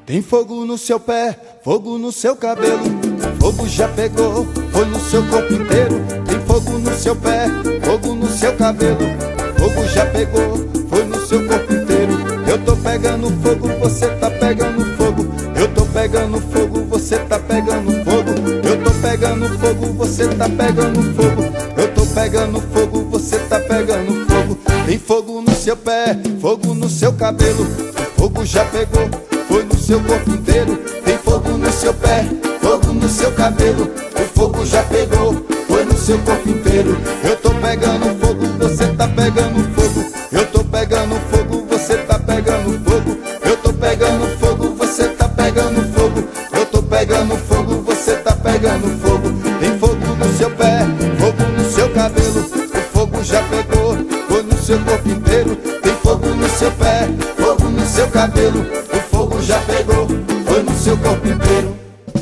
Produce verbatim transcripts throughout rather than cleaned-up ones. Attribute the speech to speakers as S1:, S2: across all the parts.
S1: Tem fogo no seu pé, fogo no seu cabelo, fogo já pegou, foi no seu corpo inteiro. Tem fogo no seu pé, fogo no seu cabelo, fogo já pegou, foi no seu corpo inteiro. Eu tô pegando fogo, você tá pegando fogo. Eu tô pegando fogo, você tá pegando fogo. Eu tô pegando fogo, você tá pegando fogo. Eu tô pegando fogo, você tá pegando fogo. Tem fogo no seu pé, fogo no seu cabelo, fogo já pegou, foi no seu corpo inteiro. Tem fogo no seu pé, fogo no seu cabelo, o fogo já pegou, foi no seu corpo inteiro. Eu tô pegando fogo, você tá pegando fogo. Eu tô pegando fogo, você tá pegando fogo. Eu tô pegando fogo, você tá pegando fogo. Eu tô pegando fogo, você tá pegando fogo. Tem fogo no seu pé, fogo no seu cabelo, o fogo já pegou, foi no seu corpo inteiro. Tem fogo no seu pé, fogo no seu cabelo, o fogo já pegou, foi no seu corpo inteiro.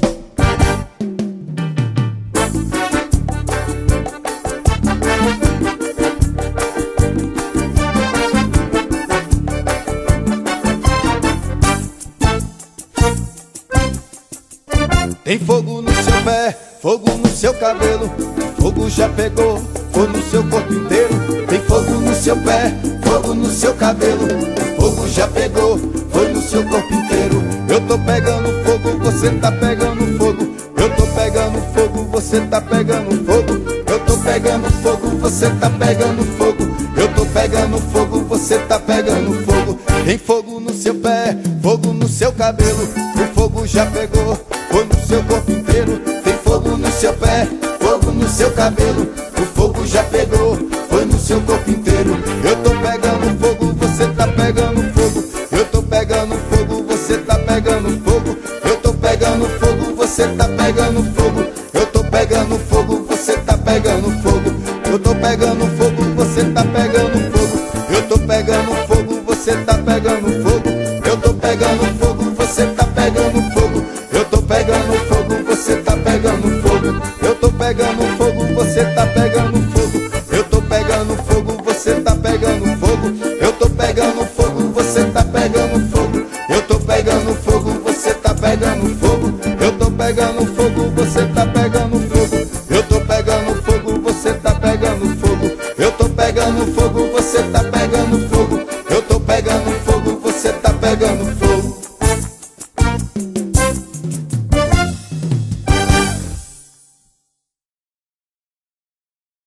S1: Tem fogo no seu pé, fogo no seu cabelo, fogo já pegou, foi no seu corpo inteiro. Tem fogo no seu pé, fogo no seu cabelo, fogo já pegou, foi no seu corpo inteiro. Eu tô pegando fogo, você tá pegando fogo. Eu tô pegando fogo, você tá pegando fogo. Eu tô pegando fogo, você tá pegando fogo. Eu tô pegando fogo, você tá pegando fogo. Tem fogo no seu pé, fogo no seu cabelo, o fogo já pegou, foi no seu corpo inteiro. Tem fogo no seu pé, fogo no seu cabelo, o fogo já pegou, foi no seu corpo inteiro. Eu tô pegando fogo, você tá pegando fogo. Eu tô pegando fogo, você tá pegando fogo. Eu tô pegando fogo, você tá pegando fogo. Eu tô pegando fogo, você tá pegando fogo. Eu tô pegando fogo, você tá pegando fogo. Eu tô pegando fogo, você tá pegando fogo. Eu tô pegando fogo.